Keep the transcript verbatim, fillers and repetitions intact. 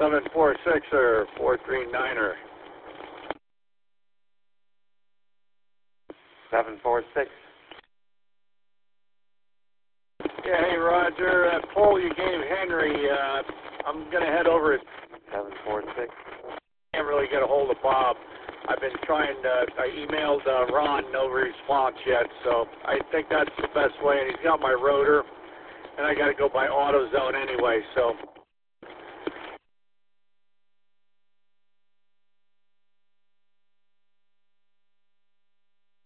seven four six or four three niner. seven four six. Yeah, hey Roger, that poll you gave Henry, uh, I'm going to head over. seven four six. Can't really get a hold of Bob. I've been trying to, I emailed uh, Ron, no response yet, so I think that's the best way, and he's got my rotor, and I got to go by AutoZone anyway, so